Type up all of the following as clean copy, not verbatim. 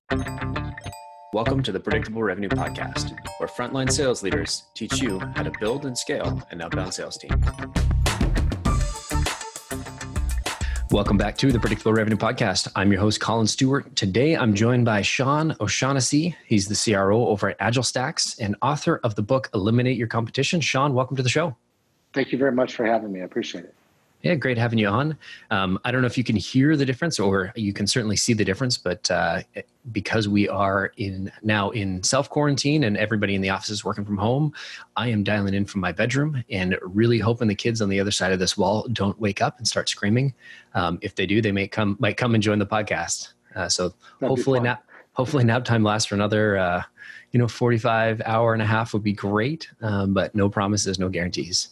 Welcome to the Predictable Revenue Podcast, where frontline sales leaders teach you how to build and scale an outbound sales team. Welcome back to the Predictable Revenue Podcast. I'm your host, Colin Stewart. Today, I'm joined by Sean O'Shaughnessy. He's the CRO over at AgileStacks and author of the book, Eliminate Your Competition. Sean, welcome to the show. Thank you very much for having me. I appreciate it. Yeah, great having you on. I don't know if you can hear the difference, or you can certainly see the difference, but because we are now in self-quarantine and everybody in the office is working from home, I am dialing in from my bedroom and really hoping the kids on the other side of this wall don't wake up and start screaming. If they do, they might come and join the podcast. So hopefully nap time lasts for another 45 hour and a half would be great, but no promises, no guarantees.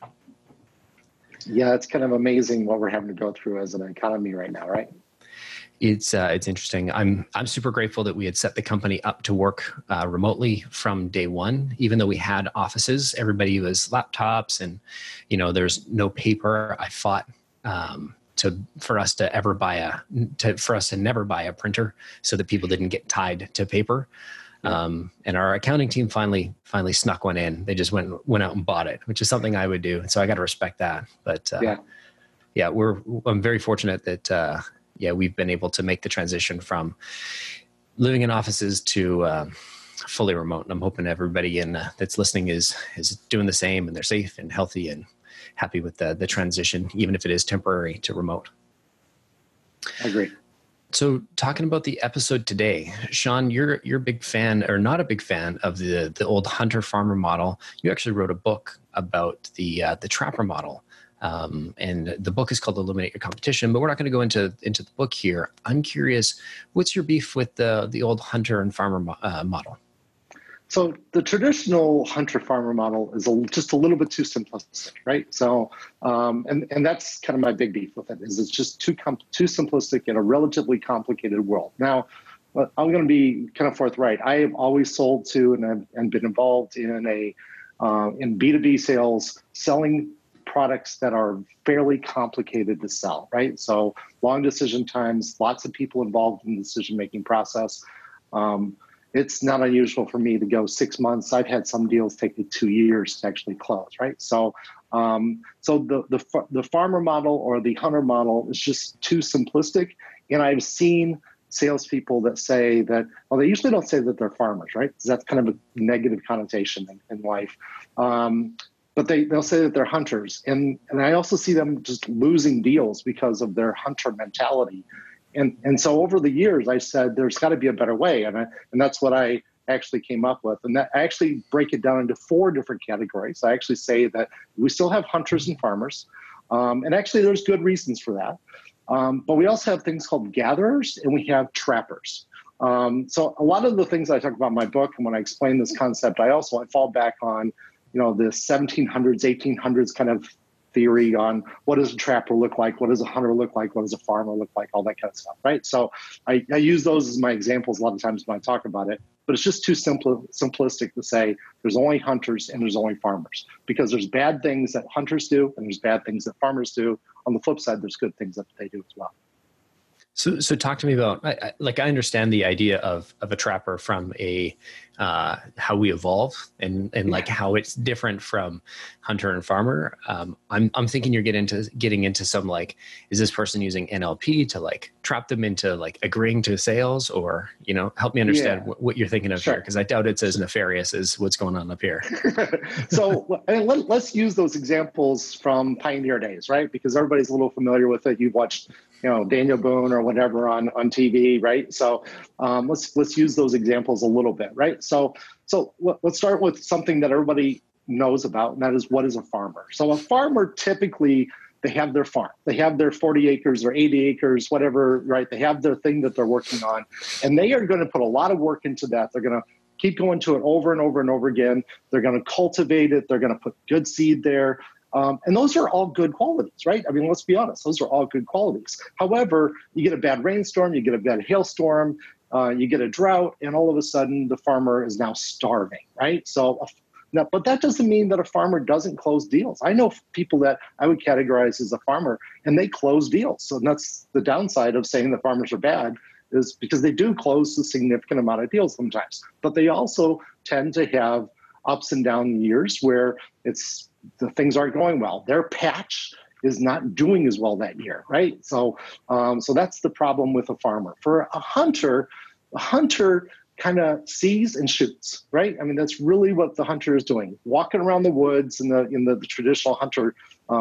Yeah, it's kind of amazing what we're having to go through as an economy right now, right? It's interesting. I'm super grateful that we had set the company up to work remotely from day one. Even though we had offices, everybody was laptops, and there's no paper. I fought for us to never buy a printer so that people didn't get tied to paper. And our accounting team finally snuck one in. They just went out and bought it, which is something I would do. So I got to respect that. But I'm very fortunate that we've been able to make the transition from living in offices to fully remote. And I'm hoping everybody that's listening is doing the same, and they're safe and healthy and happy with the transition, even if it is temporary to remote. I agree. So talking about the episode today, Sean, you're a big fan, or not a big fan, of the old hunter-farmer model. You actually wrote a book about the trapper model. And the book is called Eliminate Your Competition, but we're not going to go into the book here. I'm curious, what's your beef with the old hunter and farmer model? So the traditional hunter-farmer model is just a little bit too simplistic, right? So, and that's kind of my big beef with it, is it's just too simplistic in a relatively complicated world. Now, I'm going to be kind of forthright. I have always sold to and been involved in B2B sales, selling products that are fairly complicated to sell, right? So long decision times, lots of people involved in the decision-making process. It's not unusual for me to go 6 months. I've had some deals take me 2 years to actually close, right? So, the farmer model or the hunter model is just too simplistic. And I've seen salespeople that say that, well, they usually don't say that they're farmers, right? Because that's kind of a negative connotation in life. But they'll say that they're hunters. And I also see them just losing deals because of their hunter mentality. And so over the years, I said, there's got to be a better way. And that's what I actually came up with. And I actually break it down into 4 different categories. I actually say that we still have hunters and farmers. And actually, there's good reasons for that. But we also have things called gatherers, and we have trappers. So a lot of the things I talk about in my book, and when I explain this concept, I fall back on, the 1700s, 1800s kind of theory on what does a trapper look like, what does a hunter look like, what does a farmer look like, all that kind of stuff, right? So I use those as my examples a lot of times when I talk about it, but it's just too simplistic to say there's only hunters and there's only farmers, because there's bad things that hunters do and there's bad things that farmers do. On the flip side, there's good things that they do as well. So talk to me about, I understand the idea of a trapper from how we evolve and like how it's different from hunter and farmer. I'm thinking you're getting into some, like, is this person using NLP to like trap them into like agreeing to sales, or, help me understand what you're thinking of here, because I doubt it's as nefarious as what's going on up here. So let's use those examples from Pioneer days, right? Because everybody's a little familiar with it. You've watched Daniel Boone or whatever on TV, right? So let's use those examples a little bit, right? So let's start with something that everybody knows about, and that is, what is a farmer? So a farmer, typically, they have their farm. They have their 40 acres or 80 acres, whatever, right? They have their thing that they're working on, and they are going to put a lot of work into that. They're going to keep going to it over and over and over again. They're going to cultivate it. They're going to put good seed there. And those are all good qualities, right? I mean, let's be honest. Those are all good qualities. However, you get a bad rainstorm, you get a bad hailstorm, you get a drought, and all of a sudden the farmer is now starving, right? But that doesn't mean that a farmer doesn't close deals. I know people that I would categorize as a farmer, and they close deals. So that's the downside of saying the farmers are bad, is because they do close a significant amount of deals sometimes, but they also tend to have ups and down years where the things aren't going well. Their patch is not doing as well that year, right? So that's the problem with a farmer. For a hunter kind of sees and shoots, right? I mean, that's really what the hunter is doing, walking around the woods in the traditional hunter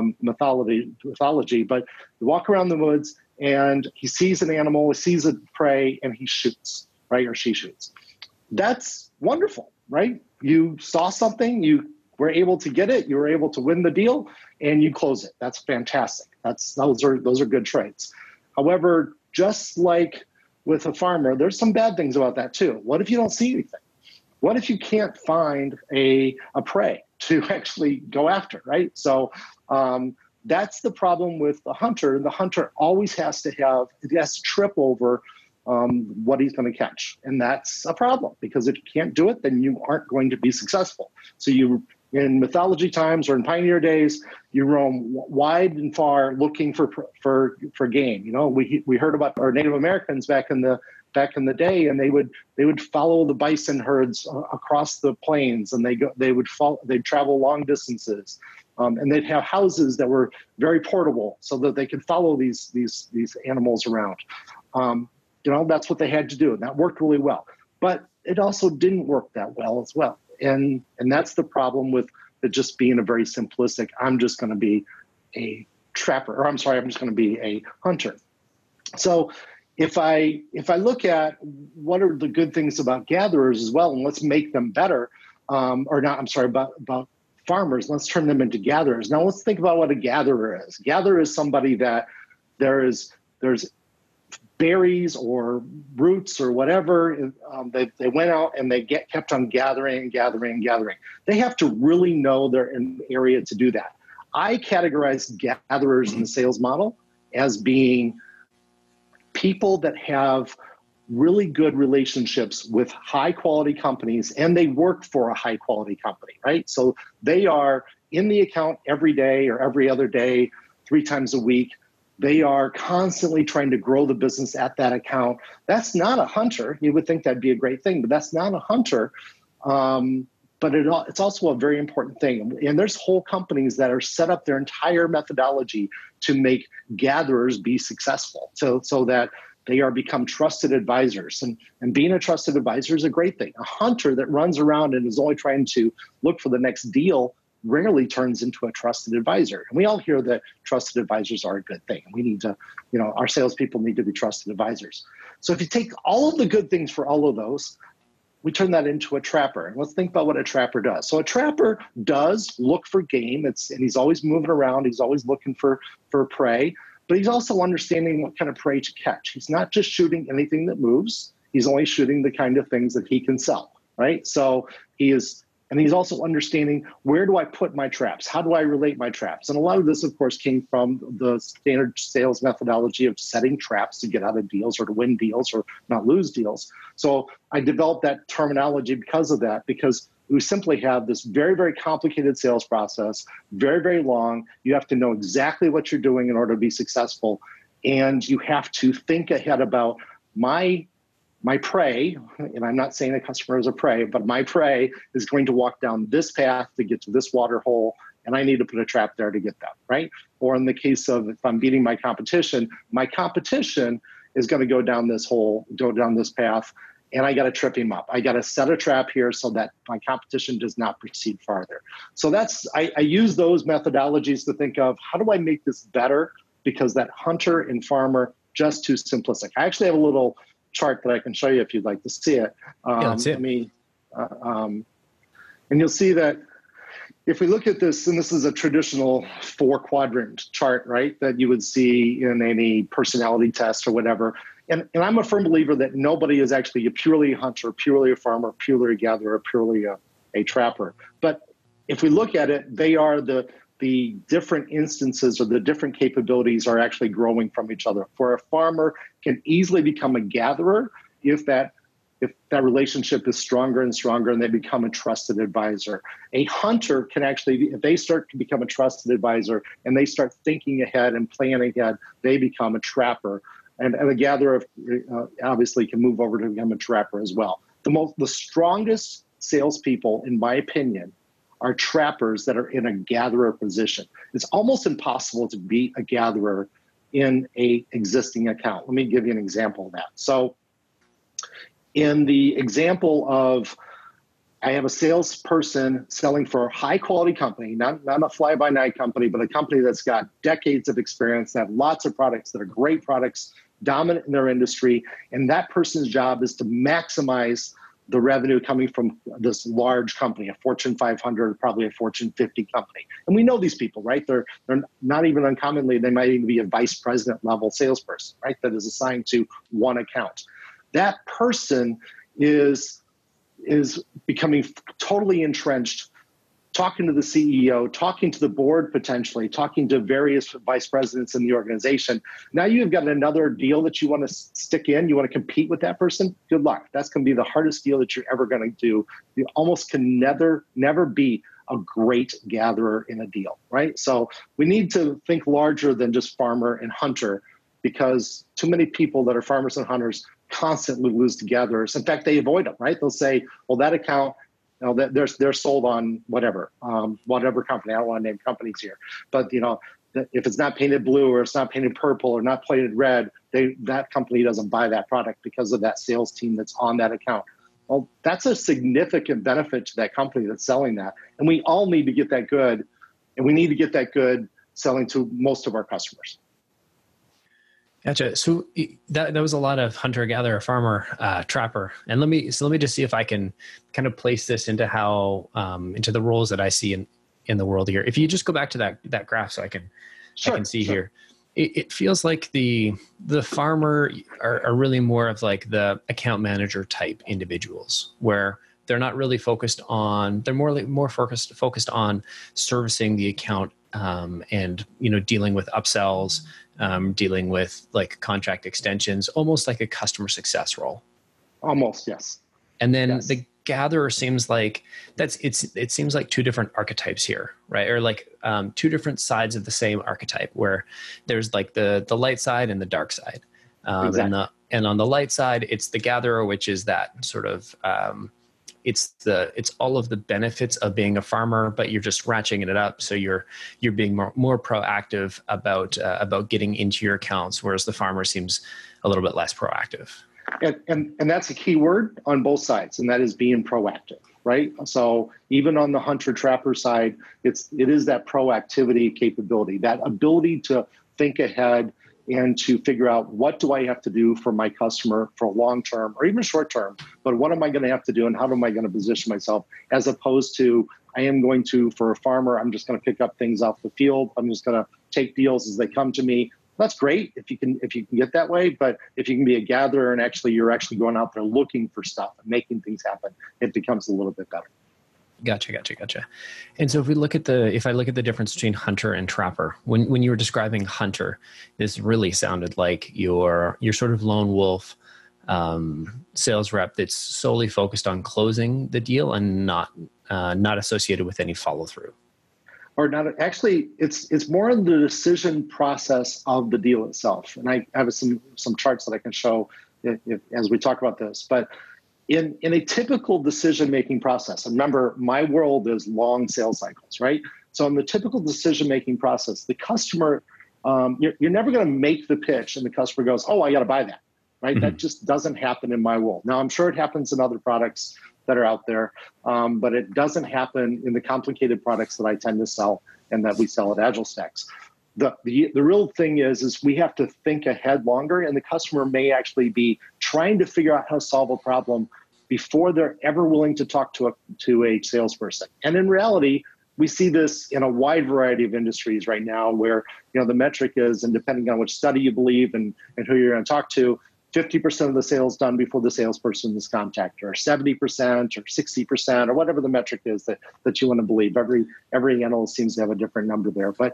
mythology. But you walk around the woods and he sees an animal, he sees a prey, and he shoots, right? Or she shoots. That's wonderful, right? You saw something, you were able to get it, you were able to win the deal, and you close it. That's fantastic. Those are good traits. However, just like with a farmer, there's some bad things about that too. What if you don't see anything? What if you can't find a prey to actually go after, right? So that's the problem with the hunter. The hunter always has to trip over what he's going to catch. And that's a problem, because if you can't do it, then you aren't going to be successful. So in mythology times or in pioneer days, you roam wide and far looking for game. You know, we heard about our Native Americans back in the day, and they would follow the bison herds across the plains, and they'd travel long distances, and they'd have houses that were very portable so that they could follow these animals around. You know, that's what they had to do, and that worked really well. But it also didn't work that well as well. And that's the problem with it just being a very simplistic, I'm just going to be a trapper, or I'm just going to be a hunter. So if I look at what are the good things about gatherers as well, and let's make them better, about farmers, let's turn them into gatherers. Now let's think about what a gatherer is. Gatherer is somebody that there's berries or roots or whatever, they went out and they kept on gathering. They have to really know they're in the area to do that. I categorize gatherers in the sales model as being people that have really good relationships with high quality companies, and they work for a high quality company, right? So they are in the account every day or every other day, 3 times a week. They are constantly trying to grow the business at that account. That's not a hunter. You would think that'd be a great thing, but that's not a hunter. But it's also a very important thing. And there's whole companies that are set up their entire methodology to make gatherers be successful, so that they become trusted advisors. And being a trusted advisor is a great thing. A hunter that runs around and is only trying to look for the next deal rarely turns into a trusted advisor. And we all hear that trusted advisors are a good thing. We need to, our salespeople need to be trusted advisors. So if you take all of the good things for all of those, we turn that into a trapper. And let's think about what a trapper does. So a trapper does look for game, and he's always moving around. He's always looking for prey, but he's also understanding what kind of prey to catch. He's not just shooting anything that moves. He's only shooting the kind of things that he can sell, right? So and he's also understanding, where do I put my traps? How do I relate my traps? And a lot of this, of course, came from the standard sales methodology of setting traps to get out of deals or to win deals or not lose deals. So I developed that terminology because of that, because we simply have this very, very complicated sales process, very, very long. You have to know exactly what you're doing in order to be successful. And you have to think ahead about my prey, and I'm not saying a customer is a prey, but my prey is going to walk down this path to get to this water hole, and I need to put a trap there to get them, right? Or in the case of, if I'm beating my competition is going to go down this hole, go down this path, and I got to trip him up. I got to set a trap here so that my competition does not proceed farther. So I use those methodologies to think of, how do I make this better? Because that hunter and farmer, just too simplistic. I actually have a little chart that I can show you if you'd like to see it. That's it. And you'll see that if we look at this, and this is a traditional 4-quadrant chart, right, that you would see in any personality test or whatever. And I'm a firm believer that nobody is actually purely a hunter, purely a farmer, purely a gatherer, purely a trapper. But if we look at it, they are the different instances or the different capabilities are actually growing from each other. For a farmer can easily become a gatherer if that relationship is stronger and stronger and they become a trusted advisor. A hunter can actually, if they start to become a trusted advisor and they start thinking ahead and planning ahead, they become a trapper. And a gatherer obviously can move over to become a trapper as well. The strongest salespeople, in my opinion, are trappers that are in a gatherer position. It's almost impossible to be a gatherer in a existing account. Let me give you an example of that. So in the example of, I have a salesperson selling for a high quality company, not a fly by night company, but a company that's got decades of experience, that have lots of products that are great products, dominant in their industry. And that person's job is to maximize the revenue coming from this large company, a Fortune 500, probably a Fortune 50 company. And we know these people, right? They're not even uncommonly, they might even be a vice president level salesperson, right? That is assigned to one account. That person is becoming totally entrenched, talking to the CEO, talking to the board potentially, talking to various vice presidents in the organization. Now you've got another deal that you want to stick in. You want to compete with that person. Good luck. That's going to be the hardest deal that you're ever going to do. You almost can never be a great gatherer in a deal, right? So we need to think larger than just farmer and hunter, because too many people that are farmers and hunters constantly lose to gatherers. In fact, they avoid them, right? They'll say, well, that account, you know, they're sold on whatever company. I don't want to name companies here, but you know, if it's not painted blue or it's not painted purple or not painted red, that company doesn't buy that product because of that sales team that's on that account. Well, that's a significant benefit to that company that's selling that, and we all need to get that good, and we need to get that good selling to most of our customers. Gotcha. So that was a lot of hunter, gatherer, farmer, trapper. And let me just see if I can kind of place this into how into the roles that I see in the world here. If you just go back to that graph, so I can see here. It feels like the farmer are really more of like the account manager type individuals, where they're not really focused on, they're more focused on servicing the account, and dealing with upsells, dealing with like contract extensions, almost like a customer success role. Almost, yes. And then yes. The gatherer seems like it seems like two different archetypes here, right? Or like two different sides of the same archetype, where there's like the light side and the dark side. Exactly. And on the light side, it's the gatherer, which is that sort of it's all of the benefits of being a farmer, but you're just ratcheting it up. So you're being more proactive about getting into your accounts, whereas the farmer seems a little bit less proactive. And that's a key word on both sides, and that is being proactive, right? So even on the hunter trapper side, it is that proactivity capability, that ability to think ahead and to figure out, what do I have to do for my customer for long term or even short term, but what am I going to have to do and how am I going to position myself, as opposed to, for a farmer, I'm just going to pick up things off the field. I'm just going to take deals as they come to me. That's great if you can get that way, but if you can be a gatherer and you're actually going out there looking for stuff and making things happen, it becomes a little bit better. Gotcha. And so if I look at the difference between hunter and trapper, when you were describing hunter, this really sounded like you're sort of lone wolf sales rep that's solely focused on closing the deal and not associated with any follow through. Or not, actually, it's more in the decision process of the deal itself. And I have some charts that I can show as we talk about this. But in a typical decision-making process, and remember, my world is long sales cycles, right? So in the typical decision-making process, the customer, you're never going to make the pitch and the customer goes, oh, I got to buy that, right? Mm-hmm. That just doesn't happen in my world. Now, I'm sure it happens in other products that are out there, but it doesn't happen in the complicated products that I tend to sell and that we sell at AgileStacks. The real thing is we have to think ahead longer, and the customer may actually be trying to figure out how to solve a problem before they're ever willing to talk to a salesperson. And in reality, we see this in a wide variety of industries right now, where the metric is, and depending on which study you believe and who you're going to talk to, 50% of the sales done before the salesperson is contacted, or 70% or 60%, or whatever the metric is that you want to believe. Every analyst seems to have a different number there. But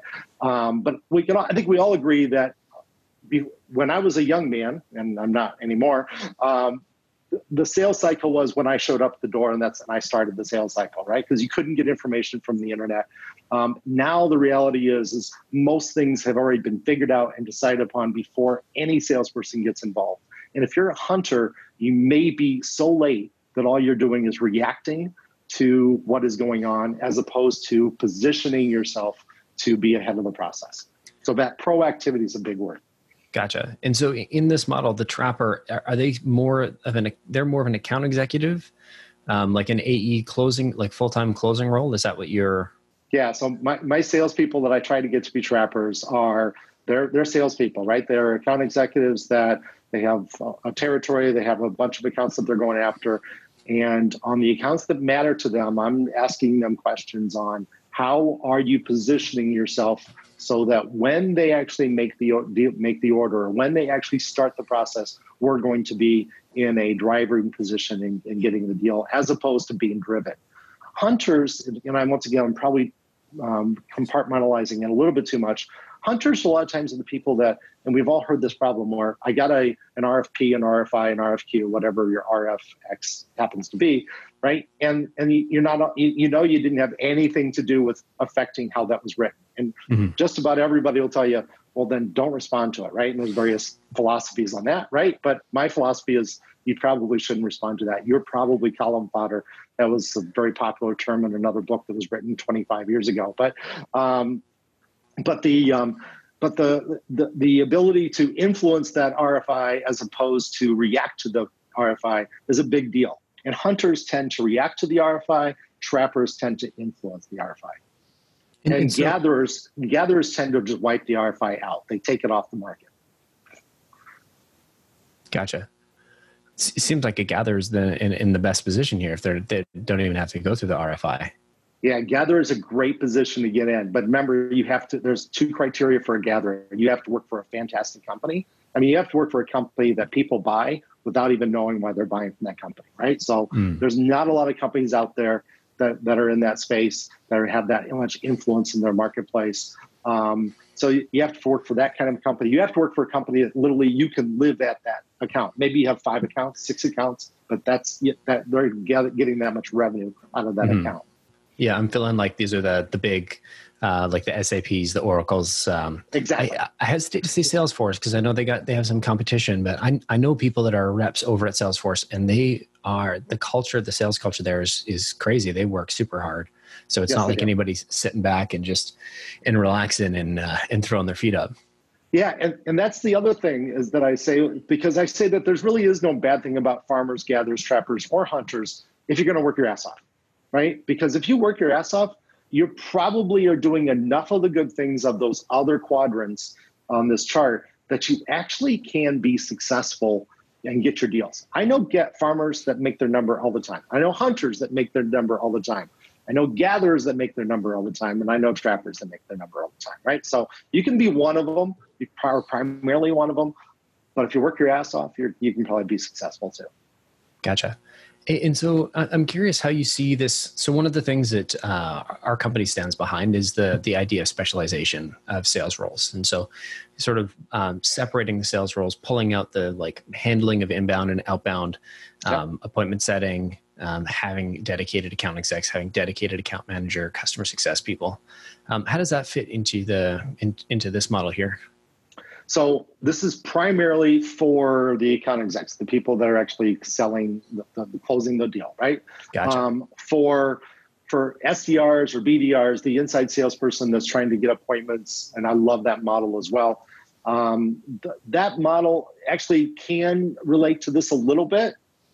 I think we all agree that when I was a young man, and I'm not anymore, the sales cycle was when I showed up at the door, and I started the sales cycle, right? Because you couldn't get information from the internet. Now the reality is most things have already been figured out and decided upon before any salesperson gets involved. And if you're a hunter, you may be so late that all you're doing is reacting to what is going on as opposed to positioning yourself to be ahead of the process. So that proactivity is a big word. Gotcha. And so in this model, the trapper, are they they're more of an account executive, like an AE closing, like full-time closing role? Is that what you're? Yeah. So my salespeople that I try to get to be trappers they're salespeople, right? They're account executives that they have a territory, they have a bunch of accounts that they're going after. And on the accounts that matter to them, I'm asking them questions on how are you positioning yourself so that when they actually make the order, or when they actually start the process, we're going to be in a driving position in getting the deal, as opposed to being driven. Hunters, and once again, I'm probably compartmentalizing it a little bit too much. Hunters, a lot of times, are the people that, and we've all heard this problem where I got an RFP, an RFI, an RFQ, whatever your RFX happens to be, right? And you're not, you didn't have anything to do with affecting how that was written. And just about everybody will tell you, well, then don't respond to it, right? And there's various philosophies on that, right? But my philosophy is you probably shouldn't respond to that. You're probably column fodder. That was a very popular term in another book that was written 25 years ago. But the ability to influence that RFI as opposed to react to the RFI is a big deal. And hunters tend to react to the RFI. Trappers tend to influence the RFI. And so, gatherers tend to just wipe the RFI out. They take it off the market. Gotcha. It seems like a gatherer is in the best position here if they don't even have to go through the RFI. Yeah, gatherer is a great position to get in. But remember, there's two criteria for a gatherer. You have to work for a fantastic company. I mean, you have to work for a company that people buy without even knowing why they're buying from that company, right? So there's not a lot of companies out there that are in that space that have that much influence in their marketplace. So you have to work for that kind of company. You have to work for a company that literally you can live at that account. Maybe you have 5 accounts, 6 accounts, but that they're getting that much revenue out of that account. Yeah, I'm feeling like these are the big, like the SAPs, the Oracles. Exactly. I hesitate to say Salesforce because I know they have some competition, but I know people that are reps over at Salesforce, and the culture, the sales culture there is crazy. They work super hard. So it's not like anybody's sitting back and relaxing and throwing their feet up. Yeah, and that's the other thing is that I say, because I say that there's really is no bad thing about farmers, gatherers, trappers, or hunters if you're going to work your ass off. Right? Because if you work your ass off, you probably are doing enough of the good things of those other quadrants on this chart that you actually can be successful and get your deals. I know farmers that make their number all the time. I know hunters that make their number all the time. I know gatherers that make their number all the time. And I know trappers that make their number all the time, right? So you can be one of them. You are primarily one of them. But if you work your ass off, you can probably be successful too. Gotcha. And so I'm curious how you see this. So one of the things that our company stands behind is the idea of specialization of sales roles. And so sort of separating the sales roles, pulling out the handling of inbound and outbound appointment setting, having dedicated account execs, having dedicated account manager, customer success people. How does that fit into this model here? So this is primarily for the account execs, the people that are actually selling, the closing the deal, right? Gotcha. For SDRs or BDRs, the inside salesperson that's trying to get appointments, and I love that model as well. That model actually can relate to this a little bit,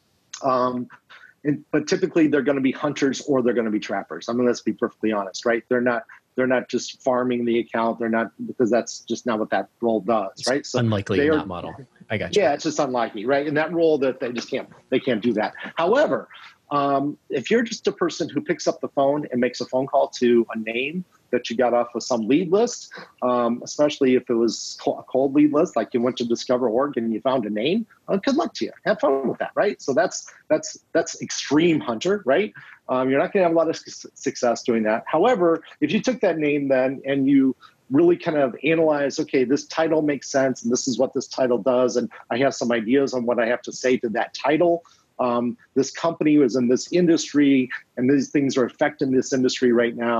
but typically they're going to be hunters or they're going to be trappers. I mean, let's be perfectly honest, right? They're not just farming the account. They're not, because that's just not what that role does, right? So unlikely in that model. I got you. Yeah, it's just unlikely, right? In that role, that they can't do that. However, if you're just a person who picks up the phone and makes a phone call to a name that you got off of some lead list, especially if it was a cold lead list, like you went to DiscoverOrg and you found a name, good luck to you. Have fun with that, right? So that's extreme hunter, right? You're not going to have a lot of success doing that. However, if you took that name then and you really kind of analyze, okay, this title makes sense and this is what this title does, and I have some ideas on what I have to say to that title. This company is in this industry and these things are affecting this industry right now.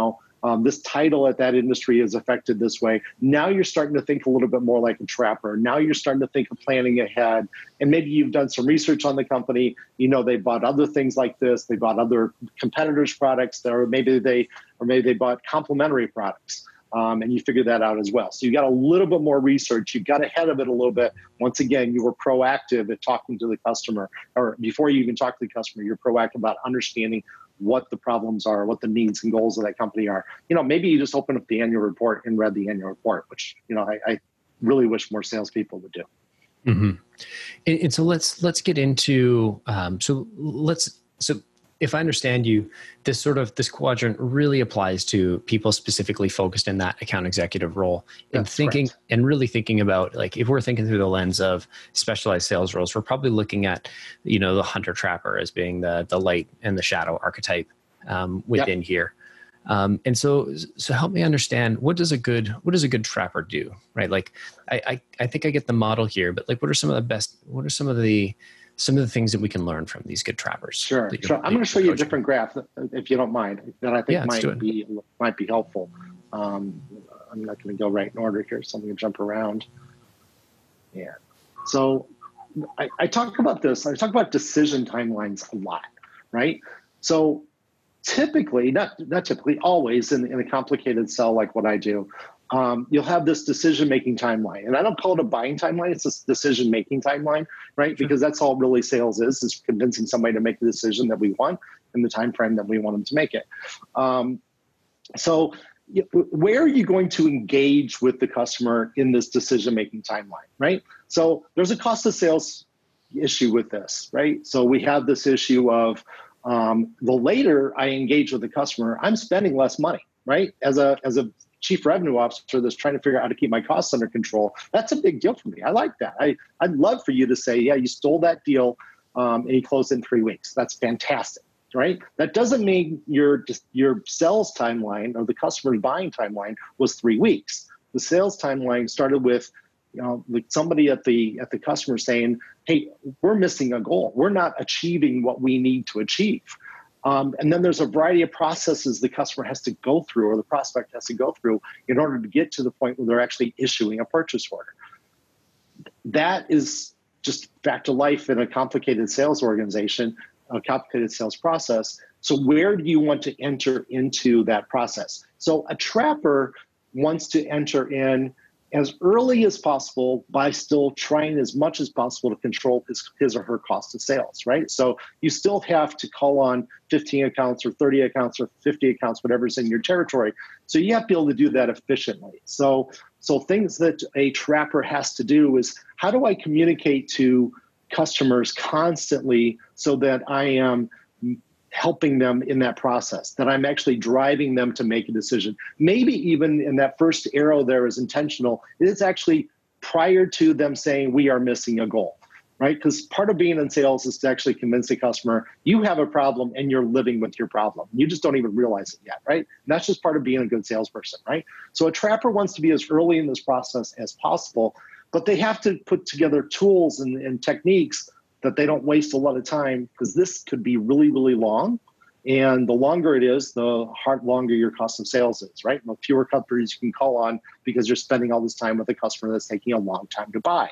This title at that industry is affected this way. Now you're starting to think a little bit more like a trapper. Now you're starting to think of planning ahead. And maybe you've done some research on the company. You know, they bought other things like this. They bought other competitors' products, or maybe they bought complementary products. And you figure that out as well. So you got a little bit more research. You got ahead of it a little bit. Once again, you were proactive at talking to the customer, or before you even talk to the customer, you're proactive about understanding what the problems are, what the needs and goals of that company are. You know, maybe you just open up the annual report and read the annual report, which, you know, I really wish more salespeople would do. Mm-hmm. And so let's get into, so if I understand you, this quadrant really applies to people specifically focused in that account executive role, and really thinking about, like, if we're thinking through the lens of specialized sales roles, we're probably looking at, you know, the hunter trapper as being the light and the shadow archetype within here. And so help me understand, what does a good trapper do, right? Like, I think I get the model here, but like, what are some of the things that we can learn from these good trappers? Sure. I'm going to show you a different graph, if you don't mind, that I think might be helpful. I'm not going to go right in order here, so I'm going to jump around. Yeah. So I talk about this. I talk about decision timelines a lot, right? So typically, not typically, always in a complicated sell like what I do, you'll have this decision-making timeline. And I don't call it a buying timeline, it's a decision-making timeline, right? Because that's all really sales is convincing somebody to make the decision that we want in the time frame that we want them to make it. So where are you going to engage with the customer in this decision-making timeline, right? So there's a cost of sales issue with this, right? So we have this issue of the later I engage with the customer, I'm spending less money, right? As a chief revenue officer that's trying to figure out how to keep my costs under control, that's a big deal for me. I like that. I'd love for you to say, yeah, you stole that deal and you closed in 3 weeks. That's fantastic, right? That doesn't mean your sales timeline or the customer's buying timeline was 3 weeks. The sales timeline started with, you know, like somebody at the customer saying, hey, we're missing a goal. We're not achieving what we need to achieve. And then there's a variety of processes the customer has to go through, or the prospect has to go through, in order to get to the point where they're actually issuing a purchase order. That is just fact of life in a complicated sales organization, a complicated sales process. So where do you want to enter into that process? So a trapper wants to enter in as early as possible by still trying as much as possible to control his or her cost of sales, right? So you still have to call on 15 accounts or 30 accounts or 50 accounts, whatever's in your territory. So you have to be able to do that efficiently. So things that a trapper has to do is, how do I communicate to customers constantly so that I am helping them in that process, that I'm actually driving them to make a decision? Maybe even in that first arrow there is intentional. It is actually prior to them saying we are missing a goal, right? Because part of being in sales is to actually convince the customer you have a problem and you're living with your problem. You just don't even realize it yet, right? And that's just part of being a good salesperson, right? So a trapper wants to be as early in this process as possible, but they have to put together tools and techniques that they don't waste a lot of time, because this could be really, really long. And the longer it is, the longer your cost of sales is, right? The fewer companies you can call on because you're spending all this time with a customer that's taking a long time to buy.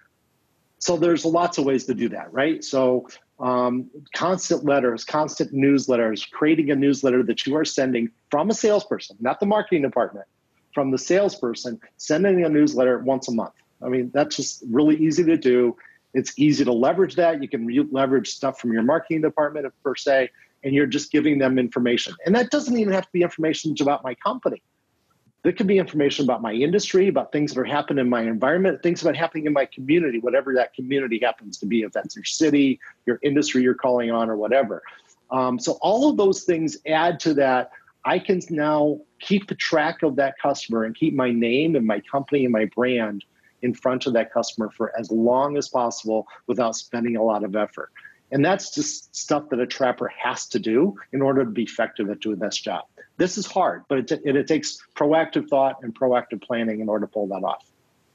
So there's lots of ways to do that, right? So constant letters, constant newsletters, creating a newsletter that you are sending from a salesperson, not the marketing department, from the salesperson, sending a newsletter once a month. I mean, that's just really easy to do. It's easy to leverage that. You can leverage stuff from your marketing department per se, and you're just giving them information. And that doesn't even have to be information about my company. That could be information about my industry, about things that are happening in my environment, things that are happening in my community, whatever that community happens to be, if that's your city, your industry you're calling on, or whatever. So all of those things add to that. I can now keep track of that customer and keep my name and my company and my brand in front of that customer for as long as possible without spending a lot of effort. And that's just stuff that a trapper has to do in order to be effective at doing this job. This is hard, but it takes proactive thought and proactive planning in order to pull that off.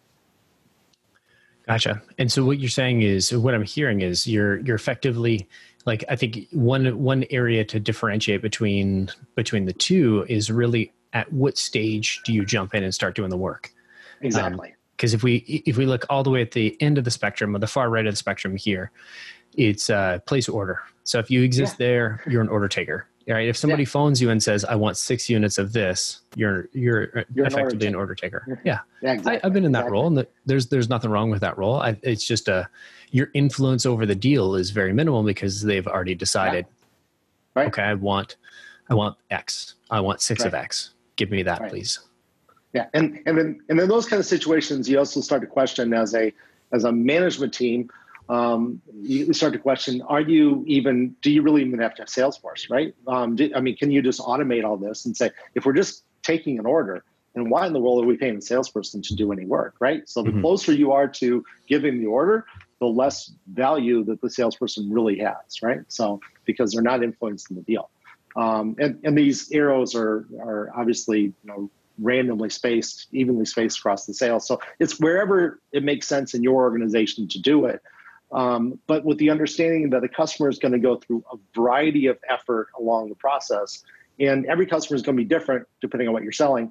Gotcha. And so what you're saying is, what I'm hearing is you're effectively, like, I think one area to differentiate between the two is really at what stage do you jump in and start doing the work? Exactly. Because if we look all the way at the end of the spectrum, or the far right of the spectrum here, it's place order. So if you exist there, you're an order taker. Right? If somebody phones you and says, "I want 6 units of this," you're effectively an order taker. Yeah, exactly. I've been in that role, and there's nothing wrong with that role. It's just your influence over the deal is very minimal because they've already decided. Yeah. Right. Okay, I want X. I want 6 of X. Give me that, please. Yeah, and then in those kind of situations, you also start to question as a management team. You start to question: do you really even have to have Salesforce, right? Can you just automate all this and say, if we're just taking an order, then why in the world are we paying the salesperson to do any work, right? So the closer you are to giving the order, the less value that the salesperson really has, right? So because they're not influencing the deal, and these arrows are obviously randomly spaced, evenly spaced across the sales. So it's wherever it makes sense in your organization to do it. But with the understanding that the customer is going to go through a variety of effort along the process, and every customer is going to be different depending on what you're selling.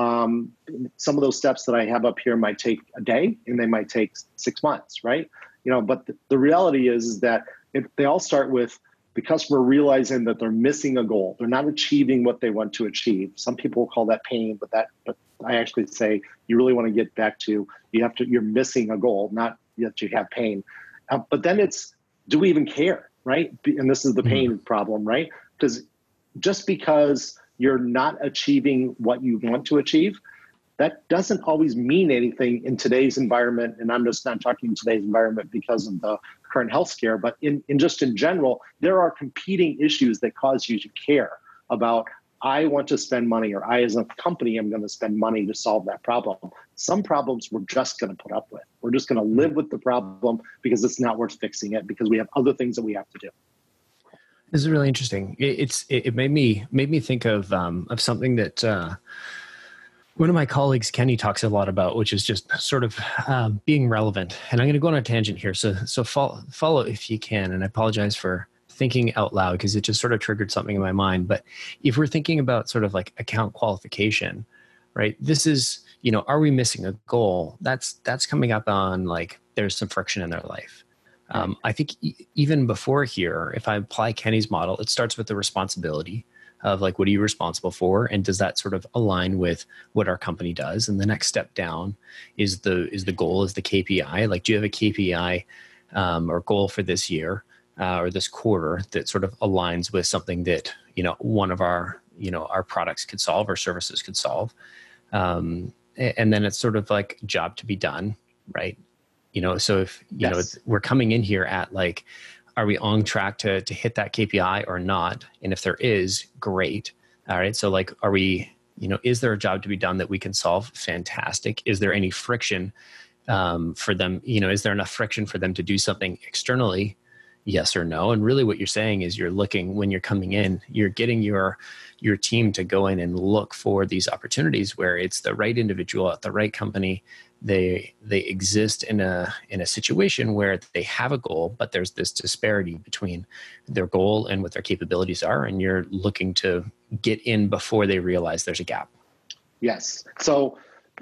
Some of those steps that I have up here might take a day, and they might take 6 months, right? But the reality is that they all start with the customer realizing that they're missing a goal. They're not achieving what they want to achieve. Some people call that pain, but I actually say you really want to get back to you're missing a goal, not that you have pain. But then it's, do we even care, right? And this is the pain problem, right? Because just because you're not achieving what you want to achieve, that doesn't always mean anything in today's environment. And I'm just not talking today's environment because of the current health scare, but in general, there are competing issues that cause you to care about, I want to spend money, or I as a company am going to spend money to solve that problem. Some problems we're just going to put up with. We're just going to live with the problem because it's not worth fixing it, because we have other things that we have to do. This is really interesting. It made me think of something that one of my colleagues, Kenny, talks a lot about, which is just sort of being relevant. And I'm going to go on a tangent here. So follow if you can. And I apologize for thinking out loud because it just sort of triggered something in my mind. But if we're thinking about sort of like account qualification, right? This is, are we missing a goal? That's coming up on like there's some friction in their life. I think even before here, if I apply Kenny's model, it starts with the responsibility of like, what are you responsible for? And does that sort of align with what our company does? And the next step down is the goal, is the KPI. Like, do you have a KPI or goal for this year or this quarter that sort of aligns with something that, one of our products could solve or services could solve? And then it's sort of like job to be done, right? So if, we're coming in here at like, are we on track to hit that KPI or not? And if there is, great. All right. So like, are we, is there a job to be done that we can solve? Fantastic. Is there any friction for them? Is there enough friction for them to do something externally? Yes or no? And really what you're saying is you're looking, when you're coming in, you're getting your team to go in and look for these opportunities where it's the right individual at the right company. They exist in a situation where they have a goal, but there's this disparity between their goal and what their capabilities are, and you're looking to get in before they realize there's a gap. Yes. So,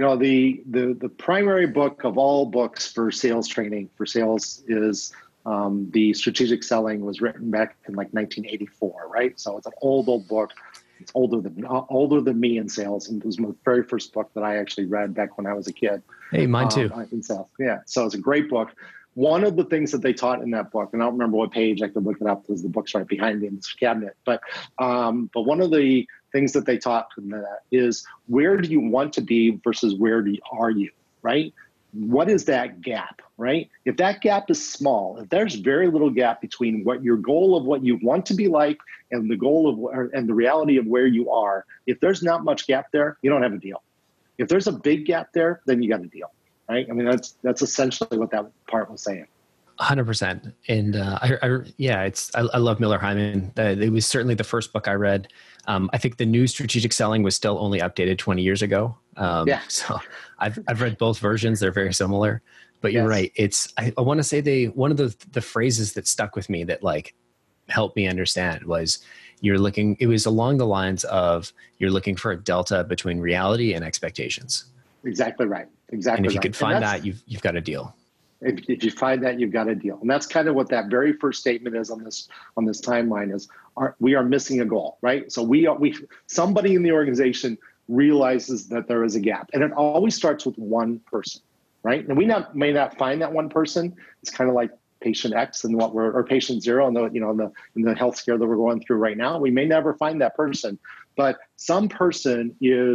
the primary book of all books for sales training for sales is the Strategic Selling, was written back in like 1984, right? So it's an old book. It's older than me in sales, and it was my very first book that I actually read back when I was a kid. Hey, mine too. In sales, yeah. So it's a great book. One of the things that they taught in that book, and I don't remember what page, I could look it up because the book's right behind me in this cabinet. But one of the things that they taught in that is, where do you want to be versus where are you, right? What is that gap, right? If that gap is small, if there's very little gap between what your goal of what you want to be like and the goal of and the reality of where you are, if there's not much gap there, you don't have a deal. If there's a big gap there, then you got a deal, right? I mean, that's essentially what that part was saying. 100%. And I love Miller Hyman. It was certainly the first book I read. I think the new Strategic Selling was still only updated 20 years ago. So I've read both versions. They're very similar, but you're right. I want to say one of the phrases that stuck with me that like help me understand was it was along the lines of you're looking for a delta between reality and expectations. Exactly right. Exactly. And if you right. could find that, you've got a deal. If you find that, you've got a deal. And that's kind of what that very first statement is on this timeline is we are missing a goal, right? So somebody in the organization realizes that there is a gap, and it always starts with one person, right? And we may not find that one person. It's kind of like patient X and or patient zero in the healthcare that we're going through right now. We may never find that person, but some person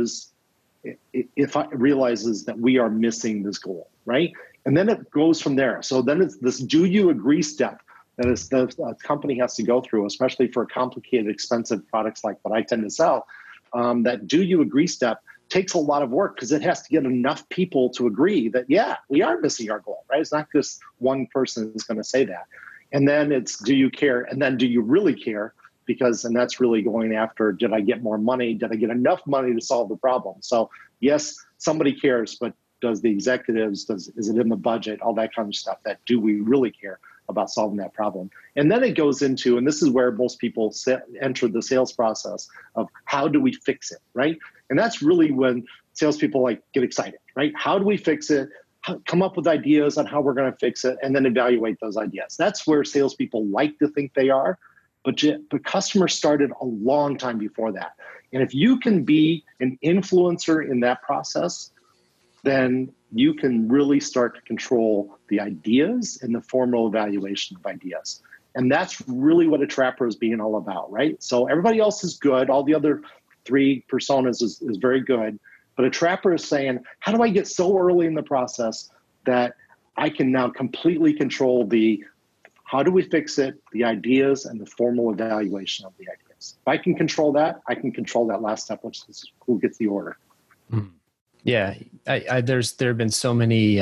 realizes that we are missing this goal, right? And then it goes from there. So then it's this do you agree step that the company has to go through, especially for complicated, expensive products like what I tend to sell. That do you agree step takes a lot of work because it has to get enough people to agree that, yeah, we are missing our goal, right? It's not just one person who's going to say that. And then it's do you care? And then do you really care? And that's really going after, did I get more money? Did I get enough money to solve the problem? So yes, somebody cares, but does the executives, is it in the budget, all that kind of stuff, that do we really care about solving that problem? And then it goes into, and this is where most people enter the sales process of how do we fix it, right? And that's really when salespeople get excited, right? How do we fix it? Come up with ideas on how we're going to fix it, and then evaluate those ideas. That's where salespeople like to think they are, but customers started a long time before that. And if you can be an influencer in that process, then you can really start to control the ideas and the formal evaluation of ideas. And that's really what a trapper is being all about, right? So everybody else is good. All the other three personas is very good. But a trapper is saying, how do I get so early in the process that I can now completely control how do we fix it, the ideas, and the formal evaluation of the ideas? If I can control that, I can control that last step, which is who gets the order. Yeah, there have been so many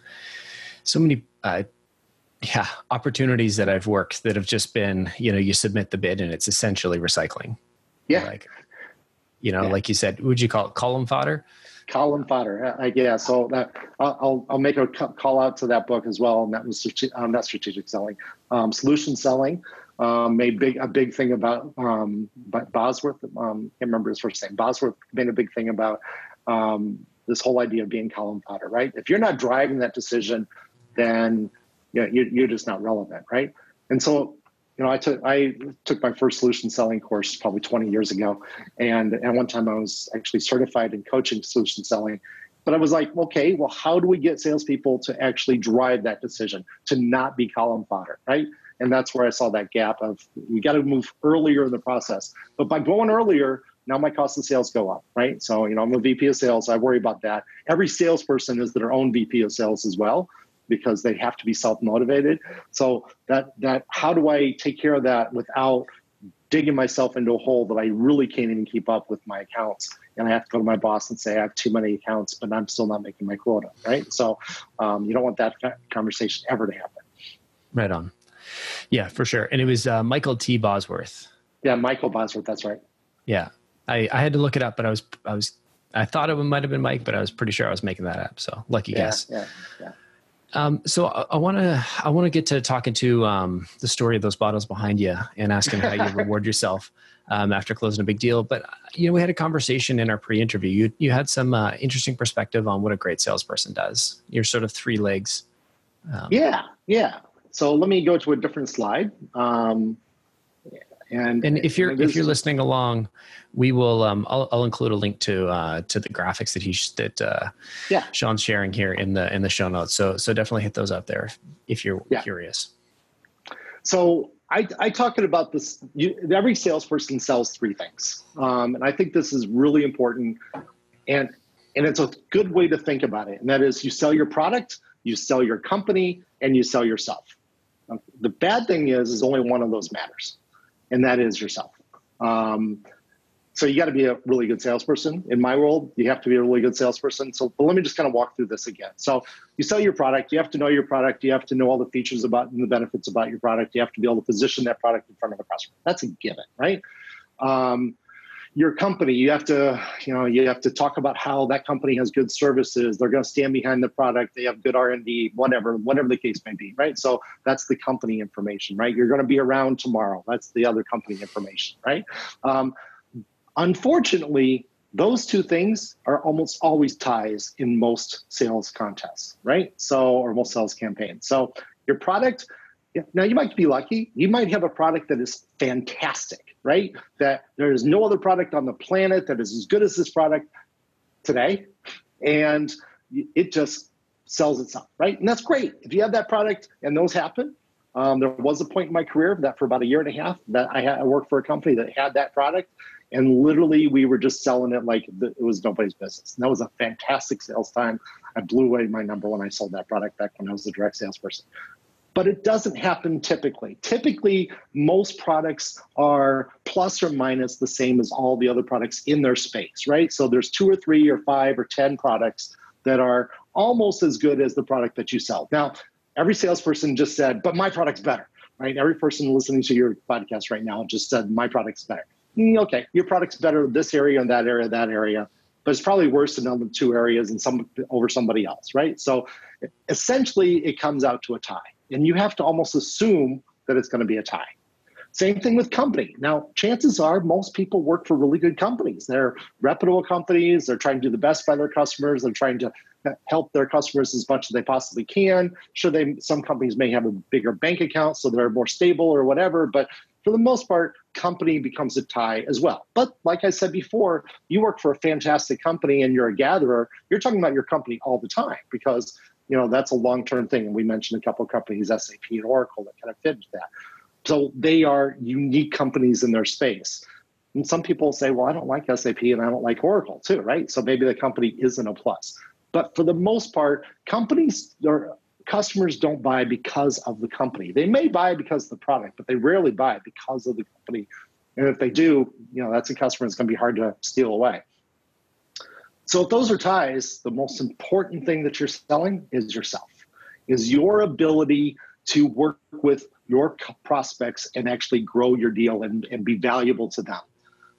opportunities that I've worked that have just been, you submit the bid and it's essentially recycling. Yeah. Like you said, would you call it column fodder? Column fodder. Yeah. So that I'll make a call out to that book as well. And that was not strategic selling, solution selling. Made a big thing about Bosworth. Can't remember his first name. Bosworth made a big thing about this whole idea of being column fodder, right? If you're not driving that decision, then you're just not relevant, right? And so I took my first solution selling course probably 20 years ago. And at one time I was actually certified in coaching solution selling. But I was like, okay, well, how do we get salespeople to actually drive that decision, to not be column fodder, right? And that's where I saw that gap of we got to move earlier in the process. But by going earlier, now my cost of sales go up, right? So, I'm a VP of sales. I worry about that. Every salesperson is their own VP of sales as well, because they have to be self-motivated. So that how do I take care of that without digging myself into a hole that I really can't even keep up with my accounts? And I have to go to my boss and say, I have too many accounts, but I'm still not making my quota, right? So you don't want that conversation ever to happen. Right on. Yeah, for sure. And it was Michael T. Bosworth. Yeah, Michael Bosworth, that's right. Yeah. I had to look it up, but I thought it might have been Mike, but I was pretty sure I was making that up. So lucky guess. Yeah. So I want to get to talking to the story of those bottles behind you and asking how you reward yourself after closing a big deal. But we had a conversation in our pre-interview. You had some interesting perspective on what a great salesperson does. Your sort of three legs. Yeah. So let me go to a different slide. And if you're listening along, we will. I'll include a link to the graphics that Sean's sharing here in the show notes. So definitely hit those up there if you're curious. So I talk about this. Every salesperson sells three things, and I think this is really important. And it's a good way to think about it. And that is, you sell your product, you sell your company, and you sell yourself. The bad thing is only one of those matters, and that is yourself. So you got to be a really good salesperson. In my world, you have to be a really good salesperson. But let me just kind of walk through this again. So you sell your product. You have to know your product. You have to know all the features about and the benefits about your product. You have to be able to position that product in front of a customer. That's a given, right? your company, you have to talk about how that company has good services. They're going to stand behind the product. They have good R&D, whatever the case may be, right? So that's the company information, right? You're going to be around tomorrow. That's the other company information, right? Unfortunately, those two things are almost always ties in most sales contests, right? Or most sales campaigns. So your product, now you might be lucky. You might have a product that is fantastic, right? That there is no other product on the planet that is as good as this product today. And it just sells itself, right? And that's great. If you have that product and those happen, there was a point in my career that for about a year and a half that I worked for a company that had that product. And literally, we were just selling it like it was nobody's business. And that was a fantastic sales time. I blew away my number when I sold that product back when I was a direct salesperson. But it doesn't happen typically. Typically, most products are plus or minus the same as all the other products in their space, right? So there's 2 or 3 or 5 or 10 products that are almost as good as the product that you sell. Now, every salesperson just said, but my product's better, right? Every person listening to your podcast right now just said, my product's better. Okay, your product's better in this area and that area, but it's probably worse in other 2 areas and over somebody else, right? So essentially, it comes out to a tie, and you have to almost assume that it's going to be a tie. Same thing with company. Now, chances are most people work for really good companies. They're reputable companies. They're trying to do the best by their customers. They're trying to help their customers as much as they possibly can. Sure, some companies may have a bigger bank account, so they're more stable or whatever, but for the most part, company becomes a tie as well. But like I said before, you work for a fantastic company and you're a gatherer, you're talking about your company all the time because that's a long-term thing. And we mentioned a couple of companies, SAP and Oracle, that kind of fit into that. So they are unique companies in their space. And some people say, well, I don't like SAP and I don't like Oracle too, right? So maybe the company isn't a plus. But for the most part, companies or customers don't buy because of the company. They may buy because of the product, but they rarely buy because of the company. And if they do, that's a customer that's going to be hard to steal away. So if those are ties, the most important thing that you're selling is yourself, is your ability to work with your prospects and actually grow your deal and be valuable to them.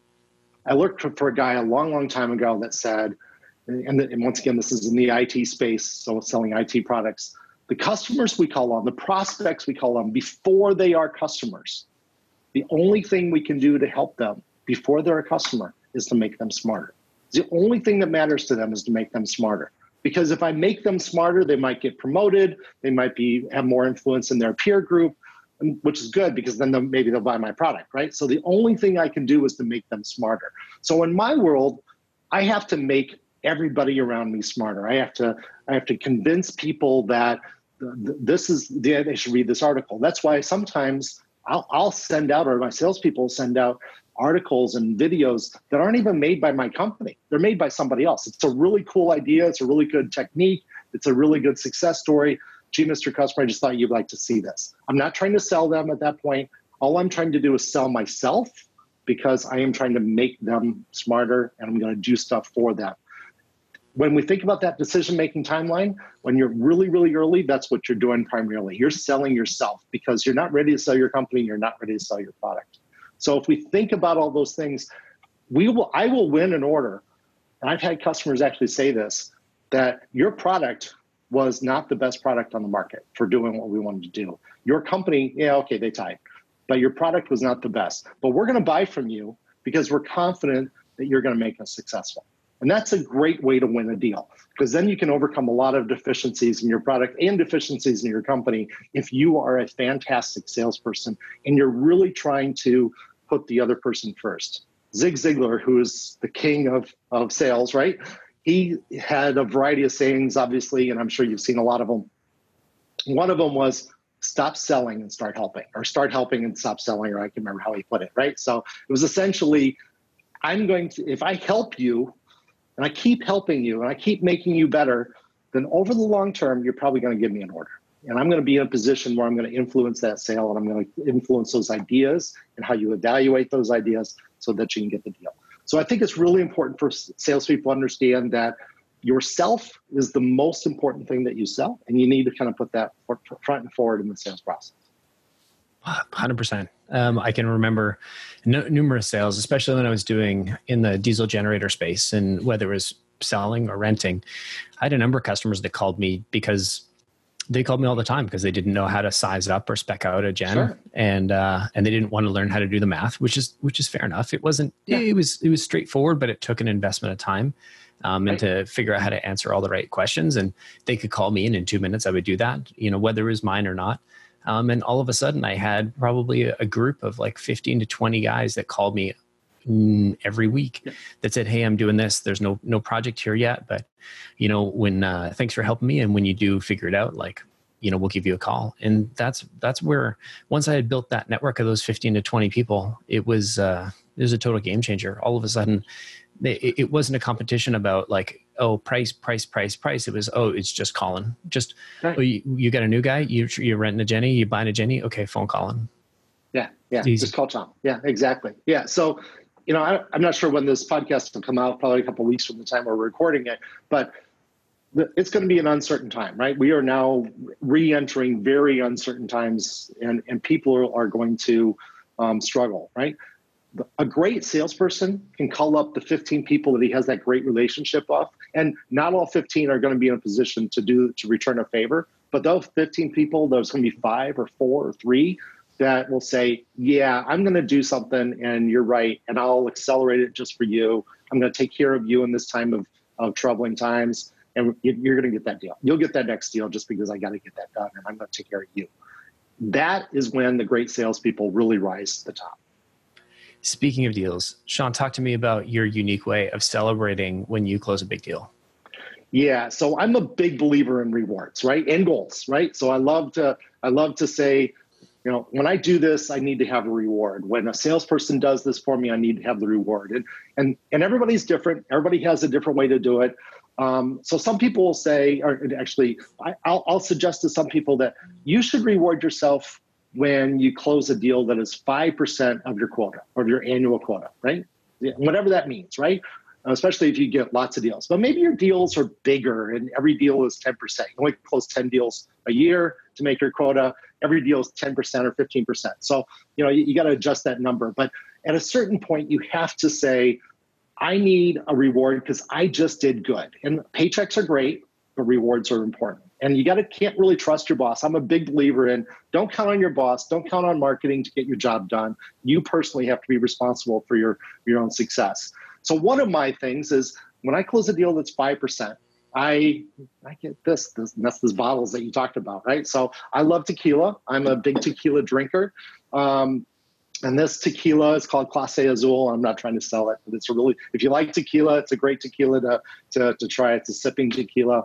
I looked for a guy a long, long time ago that said, and once again, this is in the IT space, so selling IT products, the customers we call on, the prospects we call on before they are customers, the only thing we can do to help them before they're a customer is to make them smarter. The only thing that matters to them is to make them smarter. Because if I make them smarter, they might get promoted, they might have more influence in their peer group, which is good because then maybe they'll buy my product, right? So the only thing I can do is to make them smarter. So in my world, I have to make everybody around me smarter. I have to convince people that they should read this article. That's why sometimes I'll send out, or my salespeople send out articles and videos that aren't even made by my company. They're made by somebody else. It's a really cool idea. It's a really good technique. It's a really good success story. Gee, Mr. Customer, I just thought you'd like to see this. I'm not trying to sell them at that point. All I'm trying to do is sell myself because I am trying to make them smarter and I'm going to do stuff for them. When we think about that decision-making timeline, when you're really, really early, that's what you're doing primarily. You're selling yourself because you're not ready to sell your company. You're not ready to sell your product. So if we think about all those things, I will win an order. And I've had customers actually say this, that your product was not the best product on the market for doing what we wanted to do. Your company, they tied, but your product was not the best. But we're going to buy from you because we're confident that you're going to make us successful. And that's a great way to win a deal because then you can overcome a lot of deficiencies in your product and deficiencies in your company if you are a fantastic salesperson and you're really trying to put the other person first. Zig Ziglar, who is the king of sales, right? He had a variety of sayings, obviously, and I'm sure you've seen a lot of them. One of them was stop selling and start helping, or start helping and stop selling, or I can remember how he put it, right? So it was essentially, if I help you, and I keep helping you, and I keep making you better, then over the long term, you're probably going to give me an order. And I'm going to be in a position where I'm going to influence that sale, and I'm going to influence those ideas and how you evaluate those ideas so that you can get the deal. So I think it's really important for salespeople to understand that yourself is the most important thing that you sell, and you need to kind of put that front and forward in the sales process. 100%. I can remember numerous sales, especially when I was doing in the diesel generator space, and whether it was selling or renting. I had a number of customers that called me because they called me all the time because they didn't know how to size up or spec out a gen, Sure. and they didn't want to learn how to do the math, which is fair enough. It wasn't. Yeah. It was straightforward, but it took an investment of time. And to figure out how to answer all the right questions. And they could call me, and in 2 minutes I would do that, whether it was mine or not. And all of a sudden I had probably a group of like 15 to 20 guys that called me every week that said, "Hey, I'm doing this. There's no project here yet, but when thanks for helping me. And when you do figure it out, like, we'll give you a call." And that's where, once I had built that network of those 15 to 20 people, it was a total game changer. All of a sudden, it wasn't a competition about like, oh, price. It was, oh, it's just calling. Just, right. Oh, you got a new guy, you're renting a Jenny, you buying a Jenny. Okay, phone calling. Yeah. Just call Tom. Yeah, exactly. Yeah. So, I'm not sure when this podcast will come out, probably a couple of weeks from the time we're recording it, but it's going to be an uncertain time, right? We are now re-entering very uncertain times, and people are going to struggle, right? A great salesperson can call up the 15 people that he has that great relationship of, and not all 15 are going to be in a position to return a favor. But those 15 people, there's going to be 5 or 4 or 3 that will say, "Yeah, I'm going to do something, and you're right, and I'll accelerate it just for you. I'm going to take care of you in this time of troubling times, and you're going to get that deal. You'll get that next deal just because I got to get that done, and I'm going to take care of you." That is when the great salespeople really rise to the top. Speaking of deals, Sean, talk to me about your unique way of celebrating when you close a big deal. Yeah, so I'm a big believer in rewards, right? And goals, right? So I love to say, when I do this, I need to have a reward. When a salesperson does this for me, I need to have the reward. And everybody's different. Everybody has a different way to do it. So some people will say, or actually, I'll suggest to some people that you should reward yourself when you close a deal that is 5% of your quota, or your annual quota, right? Whatever that means, right? Especially if you get lots of deals. But maybe your deals are bigger and every deal is 10%. You only close 10 deals a year to make your quota. Every deal is 10% or 15%. So, you got to adjust that number. But at a certain point, you have to say, I need a reward because I just did good. And paychecks are great, but rewards are important. And you can't really trust your boss. I'm a big believer in don't count on your boss. Don't count on marketing to get your job done. You personally have to be responsible for your own success. So one of my things is when I close a deal that's 5%, I get this bottles that you talked about, right? So I love tequila. I'm a big tequila drinker. And this tequila is called Clase Azul. I'm not trying to sell it, but if you like tequila, it's a great tequila to try. It's a sipping tequila.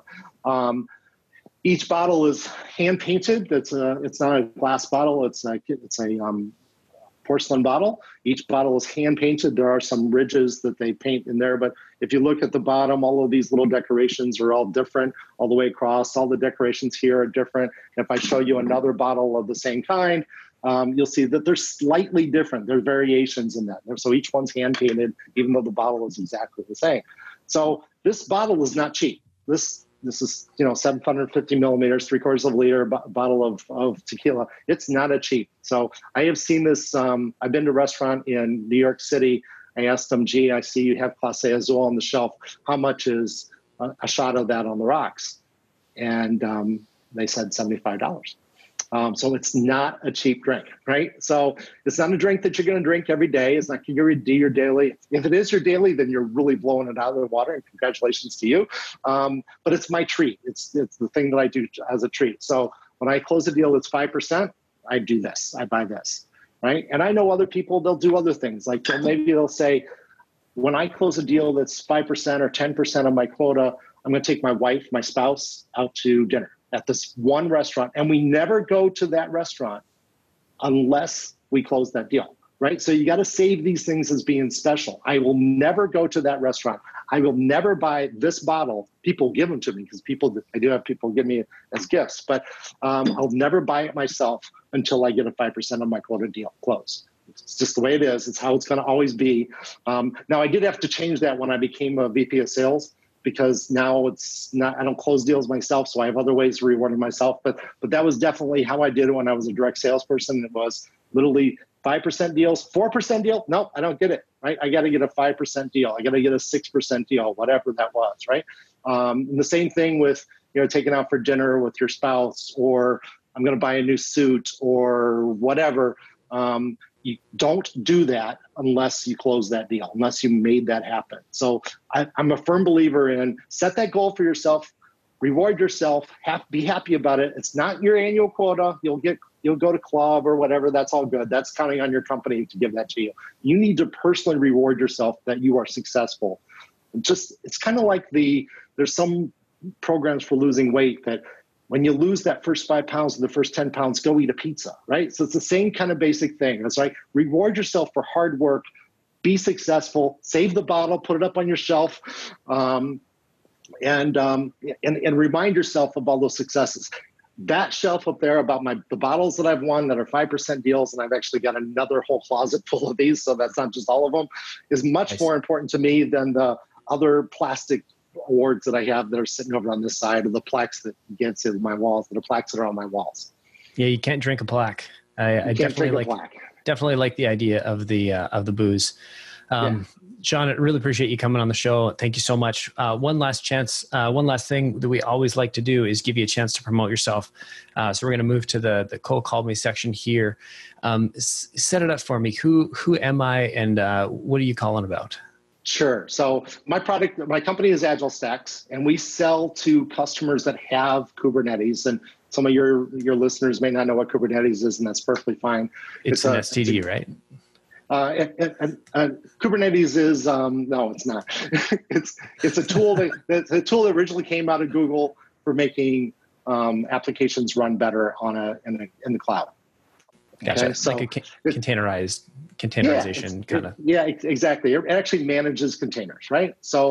Each bottle is hand painted. It's not a glass bottle. It's a porcelain bottle. Each bottle is hand painted. There are some ridges that they paint in there, but if you look at the bottom, all of these little decorations are all different all the way across. All the decorations here are different. If I show you another bottle of the same kind, you'll see that they're slightly different. There are variations in that. So each one's hand painted, even though the bottle is exactly the same. So this bottle is not cheap. This is 750 milliliters, 3/4 of a liter bottle of tequila. It's not a cheap. So I have seen this. I've been to a restaurant in New York City. I asked them, "Gee, I see you have Clase Azul on the shelf. How much is a shot of that on the rocks?" And they said $75. So it's not a cheap drink, right? So it's not a drink that you're going to drink every day. It's not going to be your daily. If it is your daily, then you're really blowing it out of the water, and congratulations to you. But it's my treat. It's the thing that I do as a treat. So when I close a deal that's 5%, I do this. I buy this, right? And I know other people, they'll do other things. Like maybe they'll say, when I close a deal that's 5% or 10% of my quota, I'm going to take my wife, my spouse, out to dinner at this one restaurant, and we never go to that restaurant unless we close that deal, right? So you got to save these things as being special. I will never go to that restaurant. I will never buy this bottle. People give them to me because I do have people give me as gifts, but I'll never buy it myself until I get a 5% of my quota deal closed. It's just the way it is. It's how it's going to always be. Now, I did have to change that when I became a VP of sales, because now it's not, I don't close deals myself, so I have other ways of rewarding myself. But that was definitely how I did it when I was a direct salesperson. It was literally 5% deals, 4% deal. Nope, I don't get it, right? I got to get a 5% deal. I got to get a 6% deal, whatever that was, right? And the same thing with, taking out for dinner with your spouse, or I'm going to buy a new suit or whatever. You don't do that unless you close that deal, unless you made that happen. So I'm a firm believer in set that goal for yourself, reward yourself, be happy about it. It's not your annual quota. You'll go to club or whatever. That's all good. That's counting on your company to give that to you. You need to personally reward yourself that you are successful. It's kind of like there's some programs for losing weight that when you lose that first 5 pounds or the first 10 pounds, go eat a pizza, right? So it's the same kind of basic thing. It's like reward yourself for hard work, be successful, save the bottle, put it up on your shelf, and remind yourself of all those successes. That shelf up there about the bottles that I've won that are 5% deals, and I've actually got another whole closet full of these, so that's not just all of them, is much more important to me than the other plastic awards that I have that are sitting over on this side, of the plaques that gets in my walls, the plaques that are on my walls. Yeah, you can't drink a plaque. I definitely like the idea of the booze. Sean, I really appreciate you coming on the show. Thank you so much. One last thing that we always like to do is give you a chance to promote yourself. So we're going to move to the Cole called me section here. Set it up for me. Who am I, and what are you calling about? Sure. So my company is Agile Stacks, and we sell to customers that have Kubernetes. And some of your listeners may not know what Kubernetes is, and that's perfectly fine. It's an STD, right? Kubernetes is no, it's not. it's a tool that originally came out of Google for making applications run better in the cloud. Gotcha. Okay? So like a containerization kind of. Yeah, exactly. It actually manages containers, right? So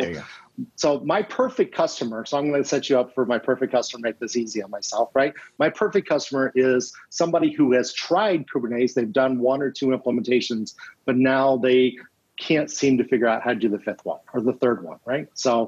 my perfect customer, so I'm going to set you up for my perfect customer, make this easy on myself, right? My perfect customer is somebody who has tried Kubernetes. They've done 1 or 2 implementations, but now they can't seem to figure out how to do the 5th one or the 3rd one, right? So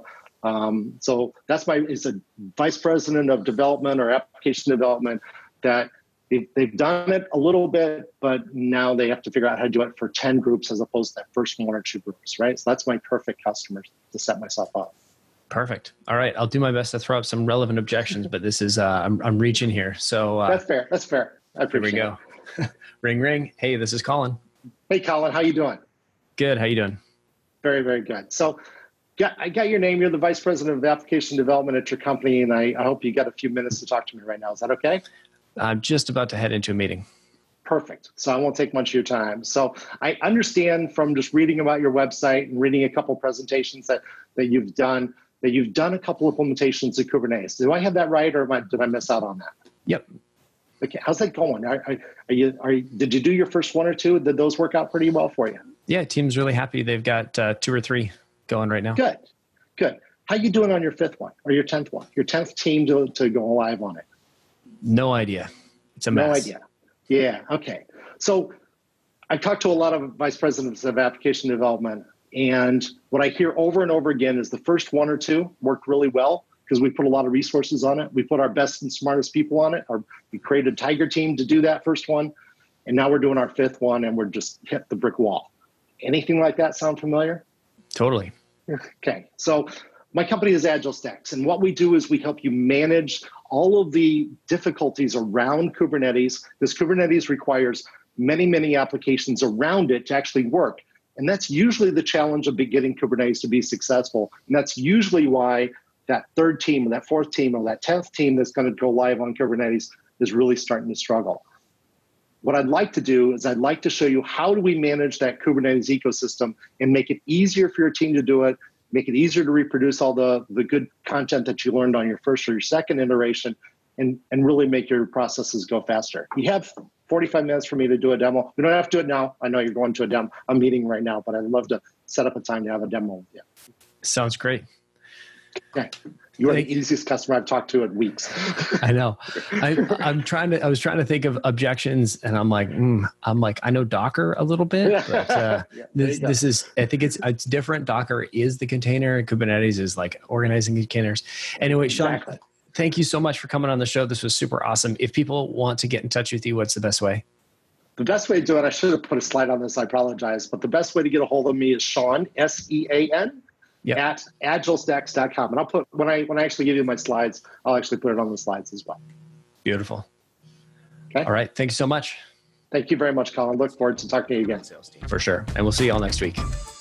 that's it's a vice president of development or application development that they've done it a little bit, but now they have to figure out how to do it for 10 groups as opposed to that first 1 or 2 groups, right? So that's my perfect customer to set myself up. Perfect. All right. I'll do my best to throw up some relevant objections, but this is, I'm reaching here. So That's fair. I appreciate it. Here we go. Ring, ring. Hey, this is Colin. Hey, Colin. How you doing? Good. How you doing? Very, very good. So I got your name. You're the vice president of application development at your company, and I hope you got a few minutes to talk to me right now. Is that okay? I'm just about to head into a meeting. Perfect. So I won't take much of your time. So I understand from just reading about your website and reading a couple of presentations that you've done a couple of implementations of Kubernetes. Do I have that right, or did I miss out on that? Yep. Okay. How's that going? Did you do your first 1 or 2? Did those work out pretty well for you? Yeah, team's really happy. They've got 2 or 3 going right now. Good. How you doing on your 5th one or your 10th one? Your 10th team to go live on it? No idea. It's a mess. No idea. Yeah. Okay. So I talked to a lot of vice presidents of application development, and what I hear over and over again is the first 1 or 2 worked really well because we put a lot of resources on it. We put our best and smartest people on it, or we created a tiger team to do that first one. And now we're doing our 5th one and we're just hit the brick wall. Anything like that sound familiar? Totally. Okay. So my company is Agile Stacks, and what we do is we help you manage all of the difficulties around Kubernetes. This Kubernetes requires many, many applications around it to actually work. And that's usually the challenge of getting Kubernetes to be successful. And that's usually why that 3rd team or that 4th team or that 10th team that's going to go live on Kubernetes is really starting to struggle. What I'd like to do is I'd like to show you how do we manage that Kubernetes ecosystem and make it easier for your team to do it, make it easier to reproduce all the good content that you learned on your first or your second iteration, and really make your processes go faster. You have 45 minutes for me to do a demo. We don't have to do it now. I know you're going to a meeting right now, but I'd love to set up a time to have a demo with you. Sounds great. Okay. You're the easiest customer I've talked to in weeks. I know. I was trying to think of objections, and I'm like, I know Docker a little bit, but this is, I think it's different. Docker is the container, and Kubernetes is like organizing containers. Anyway, Sean, thank you so much for coming on the show. This was super awesome. If people want to get in touch with you, what's the best way? The best way to do it, I should have put a slide on this, I apologize, but the best way to get a hold of me is Sean, SEAN, at agilestacks.com. And I'll put, when I actually give you my slides, I'll actually put it on the slides as well. Beautiful. Okay. All right. Thank you so much. Thank you very much, Colin. Look forward to talking to you again. For sure. And we'll see you all next week.